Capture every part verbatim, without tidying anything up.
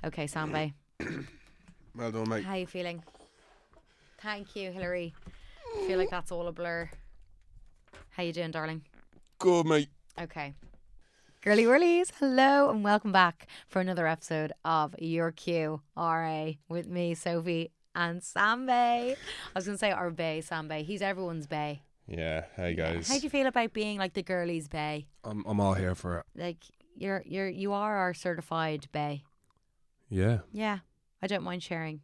Okay, Sambe. Well done, mate. How are you feeling? Thank you, Hilary. I feel like that's all a blur. How you doing, darling? Good, mate. Okay. Girly Whirlies, hello and welcome back for another episode of Your Q R A with me, Sophie, and Sambe. I was going to say our bae, Sambe. He's everyone's bae. Yeah, hey guys. How do you feel about being like the girlies' bae? I'm I'm all here for it. Like you're you're you are our certified bae. Yeah. Yeah, I don't mind sharing.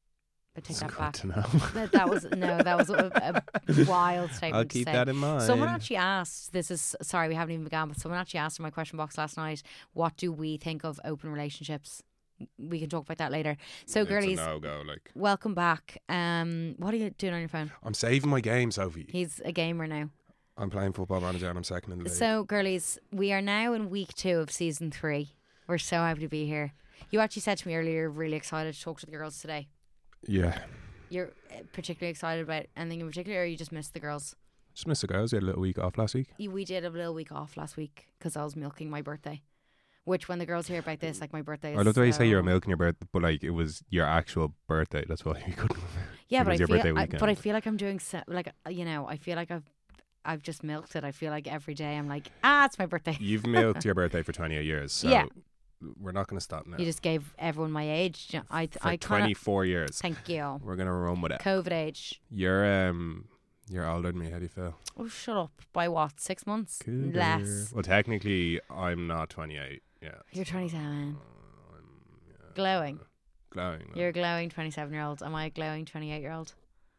I take It's that good back. to know. That, that was no, that was a, a wild statement. I'll to keep say. that in mind. Someone actually asked. This is sorry, we haven't even begun, but someone actually asked in my question box last night. What do we think of open relationships? We can talk about that later. So, It's girlies, a no-go, like. welcome back. Um, what are you doing on your phone? I'm saving my game, Sophie. He's a gamer now. I'm playing Football Manager and I'm second in the league. So, girlies, we are now in week two of season three. We're so happy to be here. You actually said to me earlier, you're really excited to talk to the girls today. Yeah. You're uh, particularly excited about anything in particular, or you just missed the girls? Just missed the girls. We had a little week off last week. You- We did a little week off last week because I was milking my birthday. Which, when the girls hear about this, like my birthday is I love the way you say you're so- milking your birthday, but like it was your actual birthday. That's why you couldn't. Yeah, it but was I your feel, birthday I, weekend. but I feel like I'm doing so, like uh, you know, I feel like I've I've just milked it. I feel like every day I'm like, ah, it's my birthday. You've milked your birthday for twenty-eight years. So Yeah. we're not going to stop now. You just gave everyone my age. You know, I for I kind of twenty-four years. thank you. We're going to run with it. COVID age. You're um you're older than me. How do you feel? Oh, shut up. By what? Six months? Cougar. Less. Well, technically, I'm not twenty-eight. Yeah. You're twenty-seven. Uh, I'm, yeah, Glowing. Glowing. You're a glowing twenty-seven-year-old. Am I a glowing twenty-eight-year-old?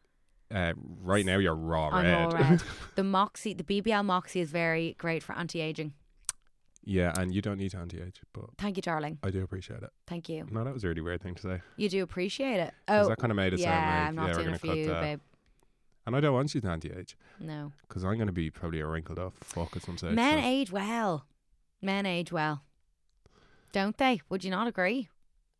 Uh, right now, you're raw I'm red. all red. The Moxie, the B B L Moxie is very great for anti-aging. Yeah, and you don't need to anti-age, but Thank you, darling. I do appreciate it. Thank you. No, that was a really weird thing to say. You do appreciate it. 'Cause Oh, that kind of made it yeah, sound like, I'm not yeah, we're doing going it to for cut you, that. babe. And I don't want you to anti-age, No. because I'm going to be probably a wrinkled off fuck at some stage. Men so. age well. Men age well. Don't they? Would you not agree?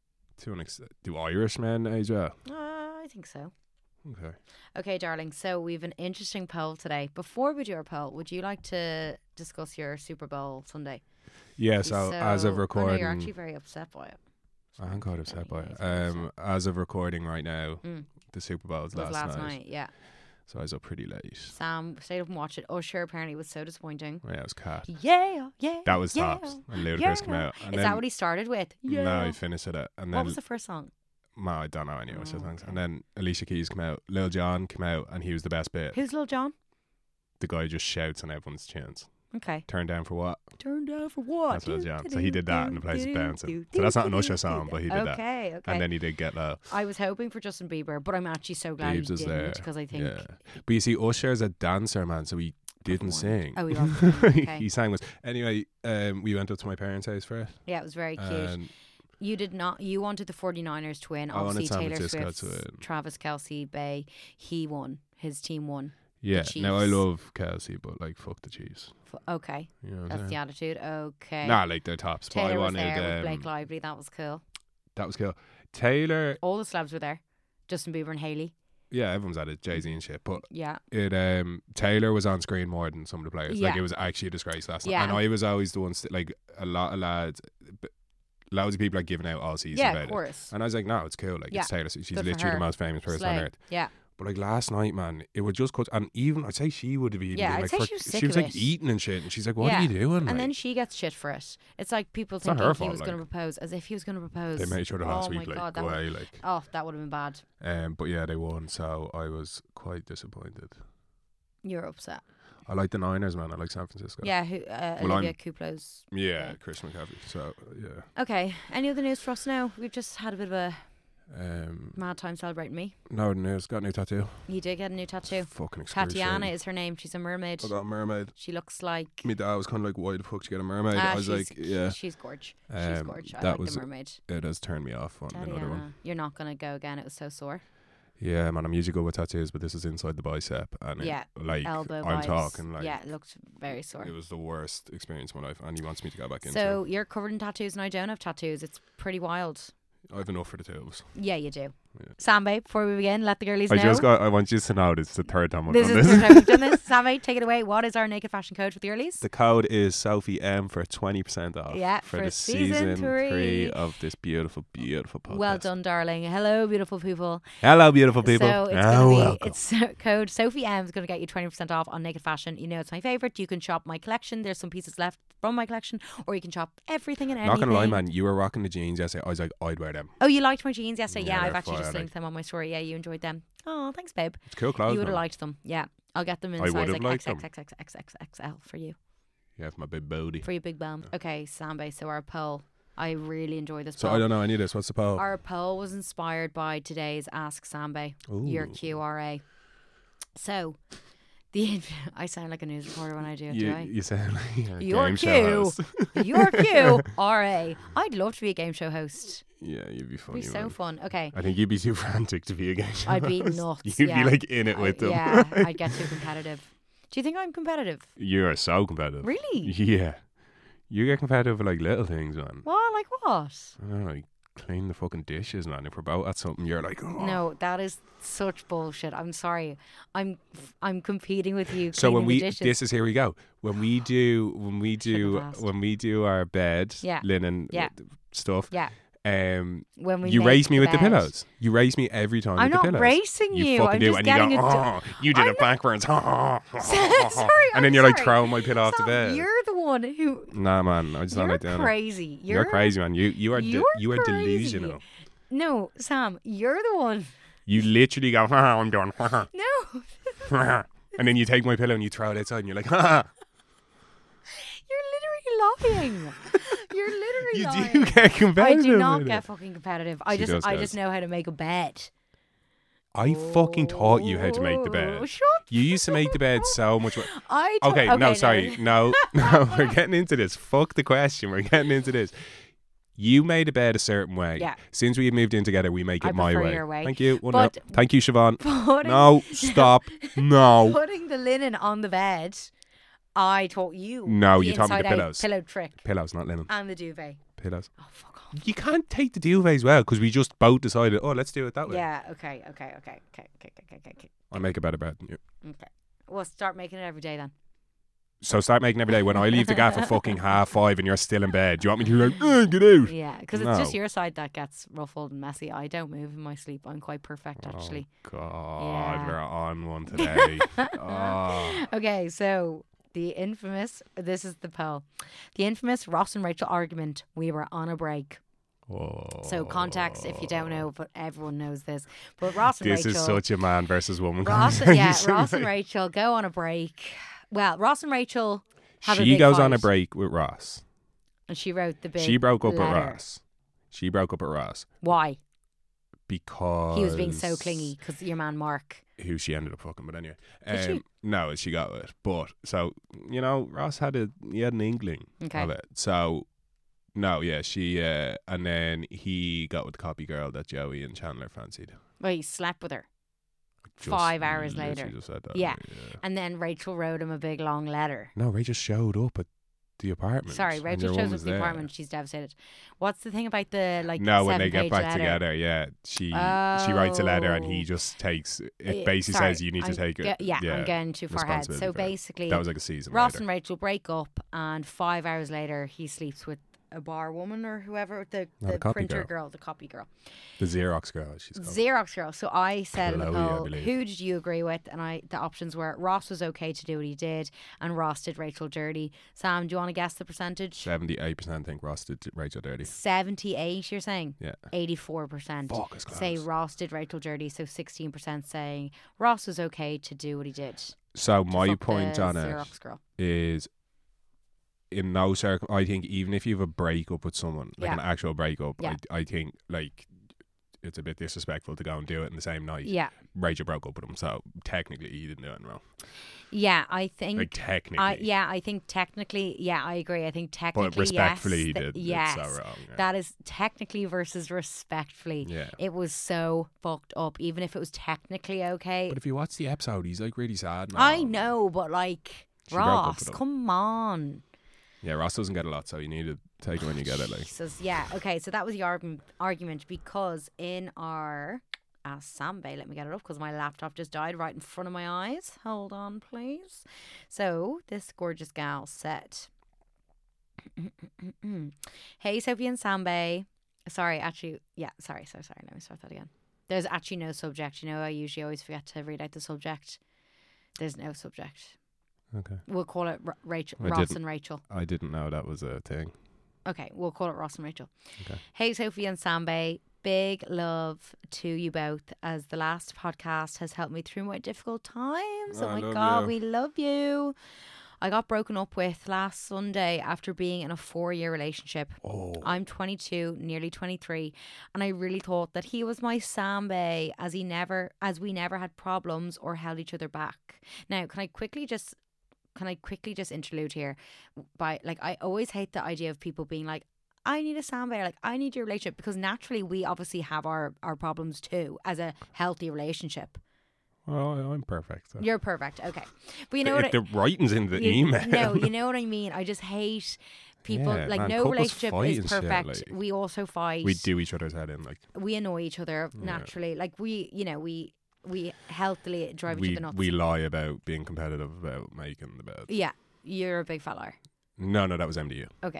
To an ex- do Irish men age well? Uh, I think so. Okay. Okay, darling. So we have an interesting poll today. Before we do our poll, would you like to discuss your Super Bowl Sunday? Yeah, so, as of I know recording... you're actually very upset by it. I'm quite upset by Yeah, it. he's very Um, as of recording right now, Mm. the Super Bowl was It was last, last night, night. Yeah. so I was up pretty late. Sam stayed up and watched it. Usher apparently was so disappointing. Yeah, it was cat. Yeah, yeah. That was yeah, tops. And Ludacris came yeah. out. And Is then, that what he started with? Yeah. No, he finished it. And then What was the first song? No, I don't know anyway. So Oh, thanks. okay. And then Alicia Keys came out. Lil Jon came out, and he was the best bit. Who's Lil Jon? The guy just shouts on everyone's tunes. Okay. Turn down for what? Turn down for what? That's Lil Jon. So he did that, and the place was bouncing. So that's not an Usher song, but he did that. Okay, okay. And then he did Get Low. I was hoping for Justin Bieber, but I'm actually so glad Biebs he was there. didn't because I think. Yeah. But you see, Usher's a dancer, man, so he didn't Performed. sing. Oh, he wasn't. Okay. He sang was anyway. Um, we went up to my parents' house for it, Yeah, it was very cute. and You did not. You wanted the 49ers to win. I wanted Obviously, San Taylor Francisco Swift, to win. Travis Kelce, Bay. He won. His team won. yeah. Now I Chiefs. love Kelsey, but like fuck the Chiefs. F- Okay, You know what I'm that's the saying? attitude. Okay. Nah, like they're tops. But I Taylor was wanted there with um, Blake Lively. That was cool. that was cool. Taylor, All the celebs were there. Justin Bieber and Hailey. yeah, everyone's at it, Jay Z and shit. But Yeah. it um Taylor was on screen more than some of the players. Like Yeah. it was actually a disgrace last Yeah. night. And I was always the one st- like a lot of lads, b- loads of people like giving out all season Yeah, about of it. course. And I was like, no, it's cool. Like Yeah. it's Taylor. She's Good for literally her. the most famous person on Slay. earth. Yeah. But like last night, man, it would just cut. And even I'd say she would have even Yeah, been I'd like, say for- she was sick she was of like it. eating and shit. And she's like, what Yeah. are you doing? And like, then she gets shit for it. It's like people not thinking her he fault, was going to like. propose, as if he was going to propose. they made sure the last oh week my like God, that go would, away, like. Oh, that would have been bad. Um, but yeah, they won, so I was quite disappointed. You're upset. I like the Niners, man. I like San Francisco. Yeah, who, uh, Well, Olivia I'm- Kuplow's. Yeah, Yeah. Chris McCaffrey. So yeah. Okay, any other news for us now? We've just had a bit of a Um, mad time celebrating me. no news. Got a new tattoo. You did get a new tattoo. Fucking excruciating. Tatiana is her name. She's a mermaid. I got a mermaid. She looks like. My dad was kind of like, "Why the fuck did you get a mermaid?" Ah, I was she's, like, "Yeah." She's gorge. She's Um, gorge. I that like was the mermaid. it has turned me off on another one. Tatiana, you're not gonna go again. It was so sore. Yeah, man. I'm usually good with tattoos, but this is inside the bicep, and Yeah, it, like Elbow I'm vibes. talking like yeah, it looked very sore. it was the worst experience of my life, and he wants me to go back in. So you're covered in tattoos and I don't have tattoos. It's pretty wild. I have enough for the two of us. Yeah, you do. Yeah. Sambe, before we begin, let the girlies I know. just got. I want you to know this is the third time I've this done is this. the time we've done this. Sambe, take it away. What is our naked fashion code for the girlies? The code is Sophie M for twenty percent off. Yeah, for, for the season season three. of this beautiful, beautiful podcast. Well done, darling. Hello, beautiful people. Hello, beautiful people. So it's oh, going to be welcome. it's uh, code Sophie M is going to get you twenty percent off on naked fashion. You know it's my favorite. You can shop my collection. There's some pieces left from my collection, or you can shop everything and anything. Not gonna lie, man. You were rocking the jeans yesterday. I was like, I'd wear them. Oh, you liked my jeans yesterday? Yeah, Yeah, they're I've actually fire, just like. linked them on my story. Yeah, you enjoyed them. Oh, thanks, babe. It's cool clothes. You would have man. liked them. Yeah, I'll get them in I size would've like liked X X them. X X X X X L for you, Yeah, for my big booty. for your big bum. Okay, Sambe. So our poll, I really enjoy this So poll. I don't know any of this. What's the poll? Our poll was inspired by today's Ask Sambe, your Ooh. Q R A. So, the I sound like a news reporter when I do it, You, do I? you sound like a Your game show Q, host. your Q R A. I'd love to be a game show host. Yeah, you'd be It'd funny. be so man. fun. Okay. I think you'd be too frantic to be a game show I'd be host. nuts, You'd yeah. be like in it I- with them. Yeah, I'd get too competitive. Do you think I'm competitive? You are so competitive. Really? Yeah. You get competitive with like little things, man. What? Like what? I don't know, like clean the fucking dishes, man. If we're both at something, you're like, oh. No, that is such bullshit. I'm sorry. I'm I'm competing with you. So when cleaning we the dishes. this is here we go. When we do when we do fast. when we do our bed Yeah. linen Yeah. uh, stuff. yeah, Um, when we you make race me the with the bed. pillows. You race me every time. I'm with the not pillows. racing you. You fucking I'm do, just and getting you it go, done. oh, you did I'm it backwards. sorry, and then I'm you're like sorry. throwing my pillow off the Stop. bed. You're the one who. Nah, man, I just don't You're like doing it. crazy. You're, You're crazy, man. You you are de- You're you are crazy. delusional. No, Sam, you're the one. You literally go, "Ha, I'm doing, ha, No, ha," and then you take my pillow and you throw it outside, and you're like, ha. you're literally lying. You're literally You lying. do get I competitive. do not with get it. fucking competitive. I She just does, I guys. just know how to make a bed. I fucking taught you how to make the Oh, bed. Shut You used to make the bed so much. More. I ta- Okay, no, sorry, no. no, no. We're getting into this. Fuck the question. We're getting into this. You made a bed a certain way. Yeah. Since we had moved in together, we make I it my prefer way. your way. Thank you. One But- up. Thank you, Siobhan. Putting, No, stop. No. putting the linen on the bed, I taught you. No, the you taught me the inside out pillows. pillow trick Pillows, not linen. and the duvet. Pillows. Oh fuck off. You can't take the duvet as well because we just both decided, oh, let's do it that way. Yeah. Okay. Okay. Okay. Okay. Okay. Okay. Okay. Okay. I make a better bed than you. Okay. Well, start making it every day then. So start making every day. When I leave the gaff at fucking half five and you're still in bed, do you want me to be like, eh, get out? Yeah, because it's just No. your side that gets ruffled and messy. I don't move in my sleep. I'm quite perfect, actually. Oh, God, Yeah. we're on one today. oh. Okay, so the infamous, this is the poll. The infamous Ross and Rachel argument. We were on a break. So context, if you don't know, but everyone knows this. But Ross and This Rachel. is such a man versus woman Ross, yeah, conversation. Ross and Rachel go on a break. Well, Ross and Rachel have a She big goes fight, on a break with Ross. and she wrote the big. She broke up with letter. Ross. She broke up with Ross Why? because He was being so clingy because your man Mark. Who she ended up fucking, but anyway. Did she? Um, no, she got it. But so you know, Ross had a he had an inkling Okay. of it. So no, yeah, she uh, and then he got with the copy girl that Joey and Chandler fancied. Well, he slept with her. Just Five hours literally later. just said that, Yeah. yeah. And then Rachel wrote him a big long letter. No, Ray just showed up at the apartment. Sorry, and Rachel your shows one up was at the there. apartment. She's devastated. What's the thing about the like? No, when they get seven-page back letter? together, yeah, she she writes a letter and he Oh. just takes. It Uh, basically sorry, says you need I'm to take ge- it. yeah, I'm getting too far ahead. responsibility So for it. basically, That was like a season Ross later. and Rachel break up, and five hours later, he sleeps with a bar woman or whoever, the, No, the, the copy printer girl. girl, the copy girl, The Xerox girl, she's called. Xerox girl. So I said in the Chloe, I poll, believe. who did you agree with? And I, the options were Ross was okay to do what he did, and Ross did Rachel dirty. Sam, do you want to guess the percentage? Seventy-eight percent think Ross did Rachel dirty. Seventy-eight. You're saying? Yeah. Eighty-four percent Fuck, it's say close. Ross did Rachel dirty. So sixteen percent saying Ross was okay to do what he did. So to my fuck point the on it Xerox girl. is, in no circum, I think even if you have a breakup with someone, like Yeah. an actual breakup, Yeah. I I think like it's a bit disrespectful to go and do it in the same night. Yeah, Rachel broke up with him, so technically he didn't do anything wrong. yeah. I think. Like technically, I, yeah, I think technically, yeah, I agree. I think technically, but respectfully yes, he th- did. yes, It's so wrong. Yeah. that is technically versus respectfully. yeah. It was so fucked up. Even if it was technically okay, But if you watch the episode, he's like really sad. and I all. know, but like She broke up Ross, with him. come on. Yeah, Ross doesn't get a lot, so you need to take it when you get it. Like, Jesus, yeah. Okay, so that was the argu- argument because in our as Sambe. Let me get it up because my laptop just died right in front of my eyes. Hold on, please. So this gorgeous gal said, "Hey, Sophie and Sambe." Sorry, actually, yeah, sorry, sorry, sorry. Let me start that again. There's actually no subject. You know, I usually always forget to read out the subject. There's no subject. Okay. We'll call it R- Rachel, I Ross didn't- and Rachel. I didn't know that was a thing. Okay, we'll call it Ross and Rachel. Okay. Hey, Sophie and Sambe. Big love to you both, as the last podcast has helped me through my difficult times. Oh, Oh, I my love God, you. we love you. I got broken up with last Sunday after being in a four-year relationship. Oh. I'm twenty-two, nearly twenty-three, and I really thought that he was my Sambe, as he never, as we never had problems or held each other back. Now, can I quickly just, can I quickly just interlude here by, like, I always hate the idea of people being like, I need a Sambe, or like, I need your relationship, because naturally we obviously have our our problems too as a healthy relationship. Well, I'm perfect. So. You're perfect, okay, but you know if what? I- the writing's in the you, email. No, you know what I mean. I just hate people. Yeah, like man, no couples relationship fight is and shit, perfect. like- we also fight. We do each other's head in. Like We annoy each other naturally. Like we, you know, we we healthily drive each we other nuts. we lie about being competitive about making the bed. Yeah, you're a big fella. No, no, that was M D U. Okay.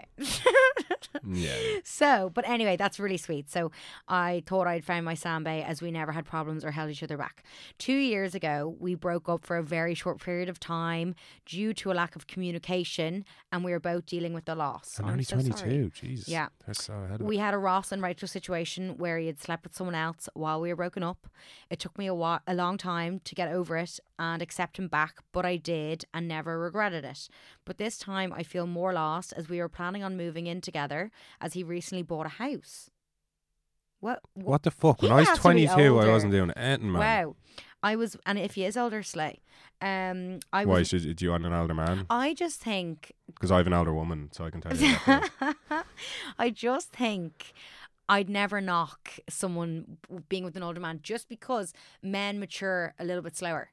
Yeah. yeah. So, but anyway, that's really sweet. So I thought I'd found my Sambe, as we never had problems or held each other back. Two years ago, we broke up for a very short period of time due to a lack of communication, and we were both dealing with the loss. I'm I'm only so sorry. twenty-two. Jeez. Yeah. They're so ahead of We had a Ross and Rachel situation where he had slept with someone else while we were broken up. It took me a, while, a long time to get over it and accept him back, but I did and never regretted it. But this time I feel more lost, as we were planning on moving in together, as he recently bought a house. What? it. What the fuck? When He I was has to be twenty-two, I older. wasn't doing anything, man. Wow. I was, and if he is older, slay. Um, I Why was. should do you want an older man? I just think Because I have an older woman, so I can tell you that. I just think I'd never knock someone being with an older man just because men mature a little bit slower.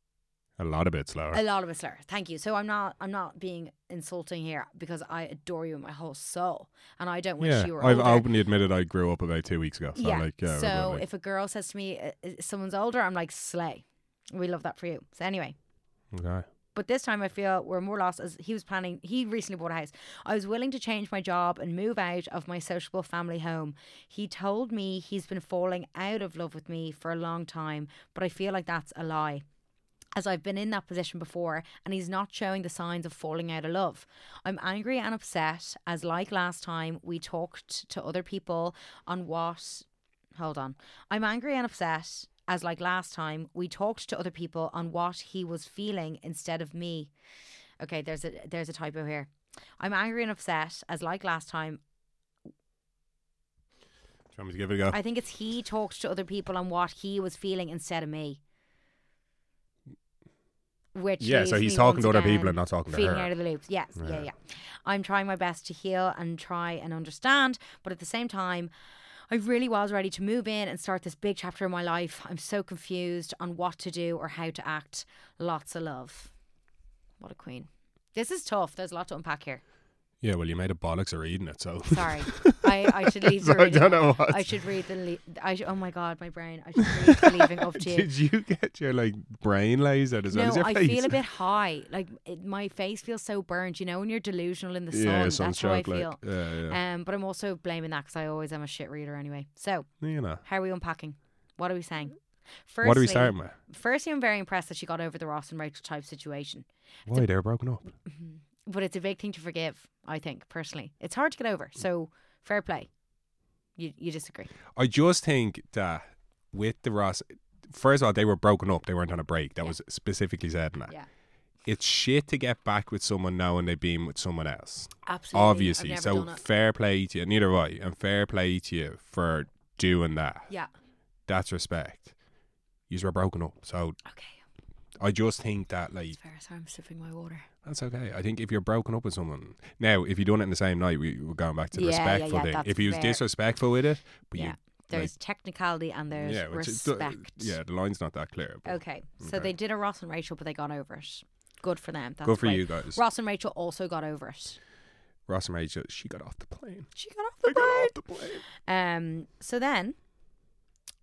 A lot of bit slower. A lot of it slower. Thank you. So I'm not I'm not being insulting here, because I adore you with my whole soul, and I don't wish yeah, you were I've older. openly admitted I grew up about two weeks ago. So yeah. like, yeah. so we're like, if a girl says to me, uh, uh, someone's older, I'm like, slay. We love that for you. So anyway. okay. But this time I feel we're more lost, as he was planning, he recently bought a house. I was willing to change my job and move out of my sociable family home. He told me he's been falling out of love with me for a long time, but I feel like that's a lie, as I've been in that position before, and he's not showing the signs of falling out of love. I'm angry and upset, as like last time we talked to other people on what... Hold on. I'm angry and upset, as like last time we talked to other people on what he was feeling instead of me. Okay, there's a there's a typo here. I'm angry and upset, as like last time. Do you want me to give it a go? I think it's he talked to other people on what he was feeling instead of me. Which yeah, leaves so he's me talking once to other again people and not talking to feeling her. out of the loops. Yes, yeah. Yeah. yeah, I'm trying my best to heal and try and understand, but at the same time, I really was ready to move in and start this big chapter in my life. I'm so confused on what to do or how to act. Lots of love. What a queen. This is tough. There's a lot to unpack here. Yeah, well, you made a bollocks of reading it, so. Sorry. I, I should leave So the I reading. don't know what. I should read the. Le- I sh- oh my God, my brain. I should read the leaving up to you. Did you get your like brain lasered as well No, as your I face? feel a bit high. Like it, my face feels so burnt. You know, when you're delusional in the sun, yeah, that's how I sunstroke, feel. like, yeah, yeah. Um, but I'm also blaming that because I always am a shit reader anyway. So, you know. how are we unpacking? What are we saying? Firstly, What are we starting with? Firstly, I'm very impressed that she got over the Ross and Rachel type situation. Why they're broken up? But it's a big thing to forgive, I think, personally. It's hard to get over. So, fair play. You you disagree? I just think that with the Ross, first of all, they were broken up. They weren't on a break. That Yeah. was specifically said in that. Yeah. It's shit to get back with someone knowing they've been with someone else. Absolutely. Obviously. I've never So done it. fair play to you. Neither have I. And fair play to you for doing that. Yeah. That's respect. You were broken up. So Okay. I just think that, like, It's fair. Sorry, I'm sipping my water. that's okay. I think if you're broken up with someone, now if you done it in the same night, we, we're going back to the Yeah, yeah, respectful yeah, thing. that's If he was fair. disrespectful with it, but Yeah. you, There's technicality and there's yeah, which is- respect. yeah, the line's not that clear. But Okay. So Okay. they did a Ross and Rachel, but they got over it. Good for them. That's good for great. you guys. Ross and Rachel also got over it. Ross and Rachel, she got off the plane. She got off I the got plane. off the plane. Um. So then,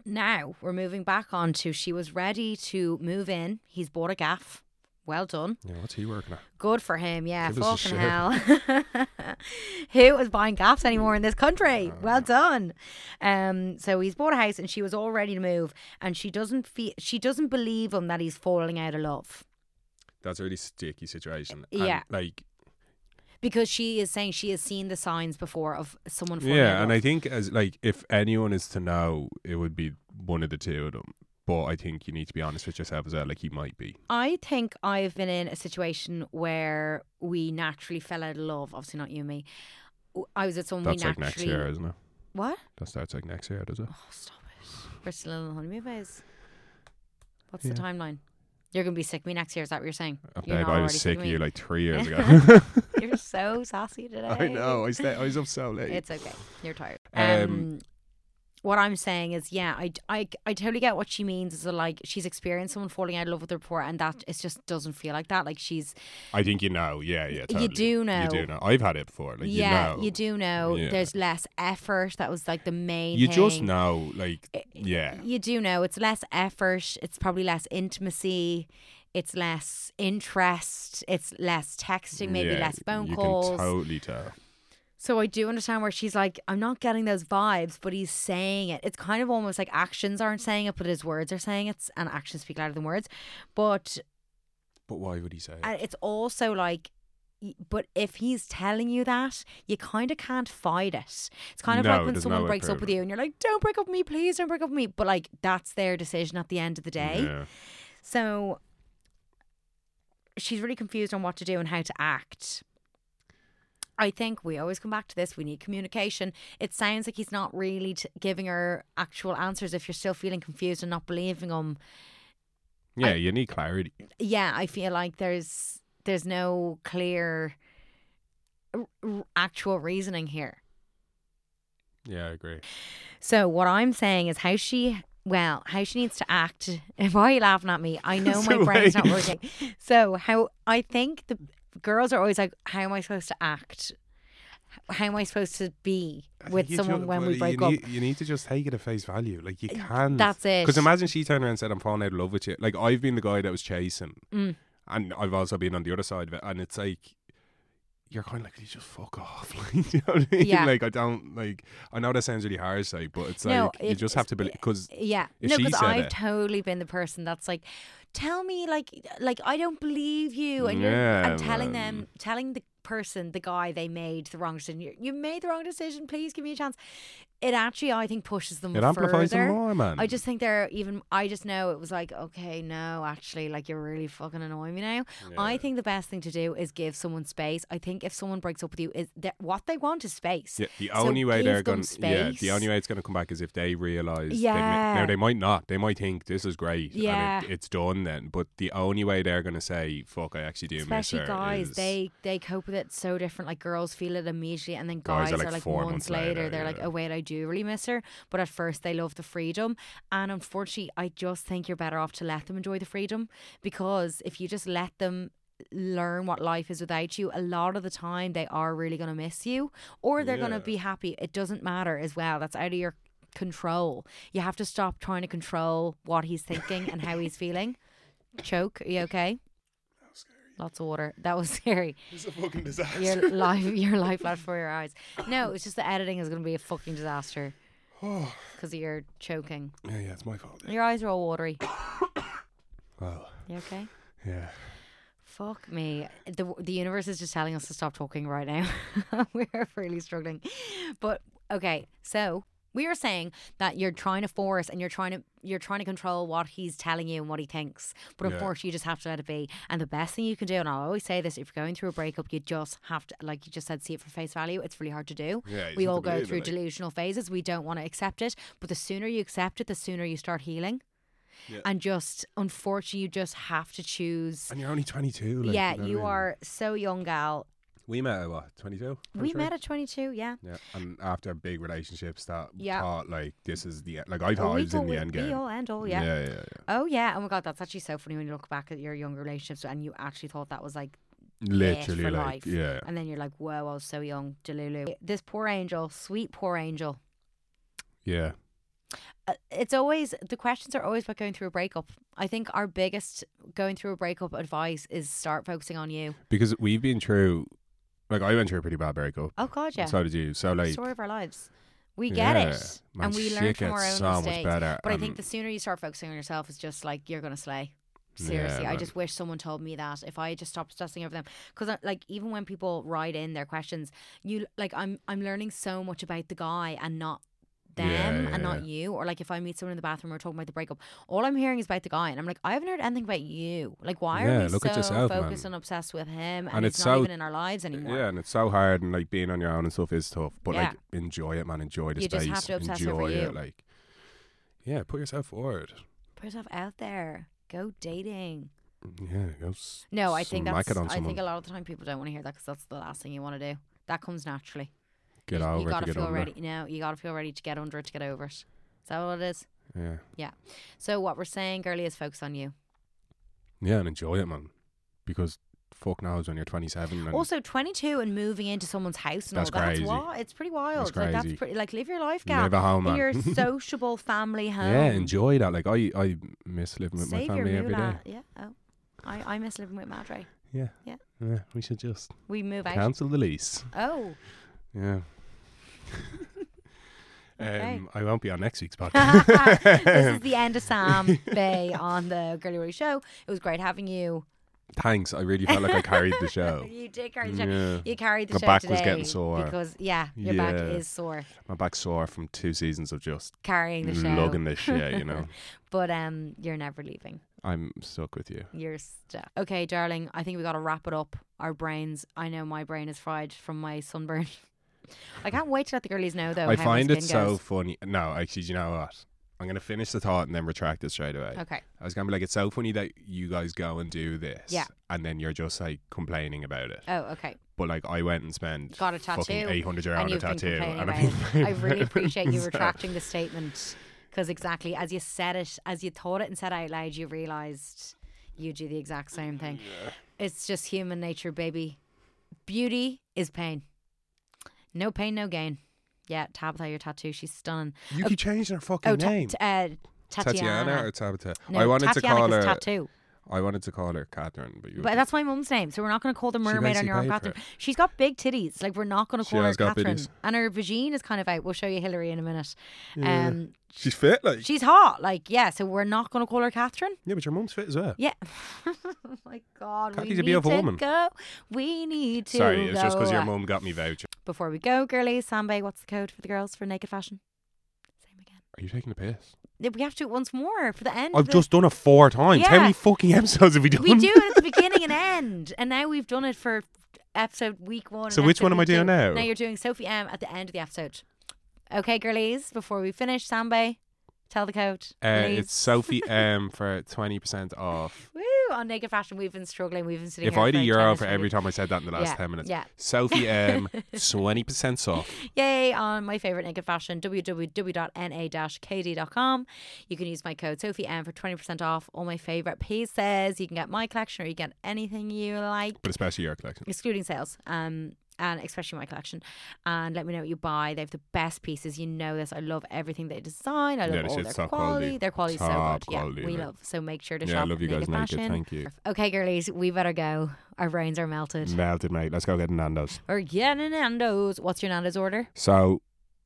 Now we're moving back on to she was ready to move in. He's bought a gaff. Well done. Yeah, what's he working at? Good for him. Yeah, Give us a fucking shout. hell. Who is buying gaffs anymore in this country? Well done. Um, so he's bought a house and she was all ready to move, and she doesn't feel she doesn't believe him that he's falling out of love. That's a really sticky situation. And, Yeah. like, Because she is saying she has seen the signs before of someone falling out yeah, of and love. I think as like if anyone is to know, it would be one of the two of them. But I think you need to be honest with yourself as well. Like he might be. I think I've been in a situation where we naturally fell out of love. Obviously not you and me. I was with someone That's we like naturally... next year, isn't it? What? That starts like next year, does it? Oh, stop it. We're still in the honeymoon phase. What's Yeah. the timeline? You're going to be sick of me next year, is that what you're saying? Oh, You're babe, not I already was sick of of me? you like three years ago. You're so sassy today. I know. I, stay, I was up so late. It's okay. You're tired. Um, Um, what I'm saying is, yeah, I, I, I totally get what she means. Is that, like, she's experienced someone falling out of love with her before, and that it just doesn't feel like that. Like she's, I think you know. Yeah, yeah. Totally. you do know. You do know. I've had it before. Like yeah, you know. do know. Yeah. There's less effort. That was like the main. You thing. just know. Like yeah. You do know it's less effort. It's probably less intimacy. It's less interest. It's less texting. Maybe Yeah, less phone you calls. can totally tell. So I do understand where she's like, I'm not getting those vibes, but he's saying it. It's kind of almost like actions aren't saying it, but his words are saying it, and actions speak louder than words. But But why would he say it? uh, it's also like, y- but if he's telling you that, you kind of can't fight it. It's kind of No, like when there's someone no way breaks up with proving you and you're like, don't break up with me, please don't break up with me. But like, that's their decision at the end of the day. Yeah. So she's really confused on what to do and how to act. I think we always come back to this. We need communication. It sounds like he's not really t- giving her actual answers. If you're still feeling confused and not believing him, Yeah, I- you need clarity. yeah, I feel like there's there's no clear r- r- actual reasoning here. Yeah, I agree. So what I'm saying is how she, well, how she needs to act. Why are you laughing at me? I know my So brain's not wait. working. So how I think the girls are always like, how am I supposed to act? How am I supposed to be with You someone ju- when well, we break you up? Need, you need to just take it at face value. Like you can. That's it. Because imagine she turned around and said, "I'm falling out of love with you." Like I've been the guy that was chasing, Mm. and I've also been on the other side of it. And it's like you're kind of like, you just fuck off. Like, you know what I mean? Yeah. Like I don't like. I know that sounds really harsh, like, but it's No, like you it- just have to believe. Because Yeah, if no, she because said I've it- totally been the person that's like, tell me, like, like I don't believe you, and you're Yeah, and telling man. them, telling the person, the guy, they made the wrong decision. You, you made the wrong decision. Please give me a chance. It actually, I think, pushes them it amplifies further. them more, man. I just think they're even. I just know it was like, okay, no, actually, like you're really fucking annoying me now. I Yeah. think the best thing to do is give someone space. I think if someone breaks up with you, is that what they want is space. Yeah, the So only way give they're them going, yeah, space. the only way it's going to come back is if they realize. Yeah. Now they might not. They might think this is great. Yeah. And it, it's done then. But the only way they're going to say, "Fuck, I actually do Especially miss her," guys, is, they they cope with it so different. Like girls feel it immediately, and then Guys guys, are, like, are like four months months later, later, they're like, yeah. "Oh wait, I do really miss her." But at first, they love the freedom, and unfortunately, I just think you're better off to let them enjoy the freedom, because if you just let them learn what life is without you, a lot of the time they are really going to miss you, or they're going to Yeah. be happy. It doesn't matter as well. That's out of your control. You have to stop trying to control what he's thinking and how he's feeling. Choke, are you okay? Lots of water. That was scary. It's a fucking disaster. Your life, your life flashed before your eyes. No, it's just the editing is going to be a fucking disaster Oh, because of your choking. yeah, yeah, it's my fault. Your eyes are all watery. Well, You okay? yeah. Fuck me. The the universe is just telling us to stop talking right now. We're really struggling. But okay, so we were saying that you're trying to force and you're trying to you're trying to control what he's telling you and what he thinks. But Yeah. unfortunately, you just have to let it be. And the best thing you can do, and I always say this, if you're going through a breakup, you just have to, like you just said, see it for face value. It's really hard to do. Yeah, you We just have all to go believe it, through like. delusional phases. We don't want to accept it. But the sooner you accept it, the sooner you start healing. Yeah. And just, unfortunately, you just have to choose. And you're only twenty-two. Like, yeah, you, know what I you mean? are so young, gal. We met at what, twenty-two? We met at twenty-two, yeah. Yeah, and after big relationships that Yeah. thought like this is the like I Oh, thought I we was in thought the we- end be game. all end all, yeah. yeah, yeah, yeah. Oh yeah, oh my god, that's actually so funny when you look back at your younger relationships and you actually thought that was like Literally, for like life. yeah. and then you're like, whoa, I was so young, Delulu. This poor angel, sweet poor angel. Yeah. Uh, it's always, the questions are always about going through a breakup. I think our biggest going through a breakup advice is start focusing on you. Because we've been through, like I went through a pretty bad breakup. Oh God, yeah. So did you. So like, story of our lives. We get yeah, it, man, and we shit learn from gets our own so much mistakes. better, But I and- think the sooner you start focusing on yourself, it's just like you're gonna slay. Seriously, Yeah, I man. just wish someone told me that. If I just stopped stressing over them, because like even when people write in their questions, you like I'm I'm learning so much about the guy and not them Yeah, and not yeah. you. Or like if I meet someone in the bathroom or talking about the breakup, all I'm hearing is about the guy, and I'm like, I haven't heard anything about you. Like, why Yeah, are we look so at yourself, focused man. and obsessed with him, and, And it's, it's not so- even in our lives anymore? Yeah, and it's so hard, and like being on your own and stuff is tough. But Yeah. like, enjoy it, man. Enjoy the You space. just have to obsess enjoy over you. it. Like, yeah, put yourself forward. Put yourself out there. Go dating. Yeah, go s- No, I think smack that's. it on I someone. think a lot of the time people don't want to hear that because that's the last thing you want to do. That comes naturally. Get you, over you it gotta to get feel under. ready. No, you gotta feel ready to get under it to get over it. Is that what it is? Yeah, So what we're saying, girlie, is focus on you. yeah, and enjoy it, man. Because fuck knows when you're twenty-seven. And Also, twenty-two and moving into someone's house and That's all that's crazy. what it's pretty wild. That's Like that's crazy. pretty. Like live your life, gal. live at home, man. Your sociable family home. Yeah, enjoy that. Like I, I miss living with Save my your family every day. moolah. Yeah. Oh, I I miss living with Madre. Yeah. Yeah. Yeah, we should just We move out. cancel the lease. Oh. Yeah. Okay. Um, I won't be on next week's podcast. This is the end of Sam Bay on the Girly Willy Show. It was great having you. Thanks. I really felt like I carried the show. You did carry the show. Yeah. You carried the My show back today was getting sore. because yeah, your back Yeah. is sore My back's sore from two seasons of just carrying the show. lugging this shit, you know. But um, you're never leaving. I'm stuck with you. You're stuck. Okay, darling. I think we got to wrap it up. Our brains. I know my brain is fried from my sunburn. I can't wait to let the girlies know though. I how find my it skin so goes. funny. No, actually, do you know what? I'm going to finish the thought and then retract it straight away. Okay. I was going to be like, it's so funny that you guys go and do this. Yeah. And then you're just like complaining about it. Oh, okay. But like, I went and spent Got a fucking tattoo, eight hundred euro and on a you've been tattoo. complaining And about I've been it. I really appreciate you So- retracting the statement because exactly as you said it, as you thought it and said it out loud, you realised you do the exact same thing. It's just human nature, baby. Beauty is pain. No pain, no gain. Yeah, Tabitha, your tattoo, she's stunning. You Oh, keep changing her fucking Oh, ta- name. t- uh, Tatiana. Tatiana or Tabitha? No, I wanted Tatiana to call 'cause her. tattoo. I wanted to call her Catherine, but you. But that's my mum's name, so we're not going to call the She mermaid on basically your arm paid for Catherine. it. She's got big titties. Like we're not going to She call her has got Catherine. bitties. And her vagine is kind of out. We'll show you Hillary in a minute. Yeah. Um, She's fit, like. she's hot. Like yeah, so we're not going to call her Catherine. Yeah, but your mum's fit as well. Yeah. Oh my God, Cathy's we a need beautiful to woman. go. We need to. Sorry, it's just because your go. mum got me voucher. Before we go, girlies, Sambe, what's the code for the girls for naked fashion? Same again. Are you taking the piss? Yeah, we have to do it once more for the end. I've the- just done it four times. How Yeah. many fucking episodes have we done? We do it at the beginning and end, and now we've done it for episode week one. So and which episode one am I week two. doing now? Now you're doing Sophie M at the end of the episode. Okay, girlies, before we finish, Sambe, tell the code. Uh, please. it's Sophie M for twenty percent off. Woo! On naked fashion, we've been struggling. We've been sitting If here I had a for euro ten for minutes every already. time I said that in the last Yeah, ten minutes. yeah. Sophie M, twenty percent off. Yay, on my favourite naked fashion, w w w dot n a dash k d dot com. You can use my code Sophie M for twenty percent off all my favourite pieces. You can get my collection or you get anything you like, But especially your collection. excluding sales. Um, and especially my collection. And let me know what you buy. They have the best pieces. You know this. I love everything they design. I love Yeah, this all shit's their top quality. quality. Their quality is so Top good. Yeah, quality, we man. love. So make sure to Yeah, I shop love you guys naked naked. fashion. Thank you. Okay, girlies, we better go. Our brains are melted. Melted, mate. Let's go get Nando's. We're getting Nando's. What's your Nando's order? So,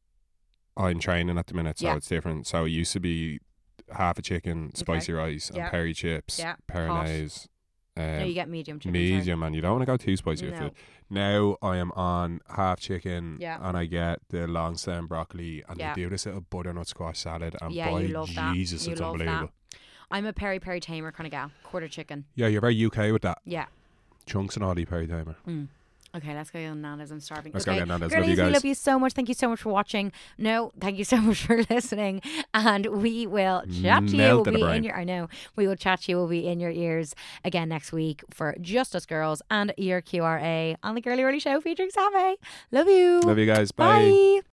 I'm training at the minute, so Yeah. it's different. So it used to be half a chicken, spicy rice, Yeah. and peri chips, Yeah. peronaise. Um, no, you get medium chicken. sorry. medium, man. You don't want to go too spicy with No. it. Now I am on half chicken, Yeah. and I get the long stem broccoli, and Yeah. they do this little butternut squash salad, and Yeah, by you love that. Jesus, You it's love unbelievable. that. I'm a peri peri tamer kind of gal. Quarter chicken. Yeah, you're very U K with that. Yeah. Chunks and all the peri timer. Mm. Okay, let's go get Nando's. I'm starving. Let's okay. go get Nando's. Girlies, Love you we guys. love you so much. Thank you so much for watching. No, thank you so much for listening. And we will chat to you. We'll Melted a be brain. in your I know. We will chat to you. We'll be in your ears again next week for Just Us Girls and your Q R A on the Girly Whirly Show featuring Sammy. Love you. Love you guys. Bye. Bye.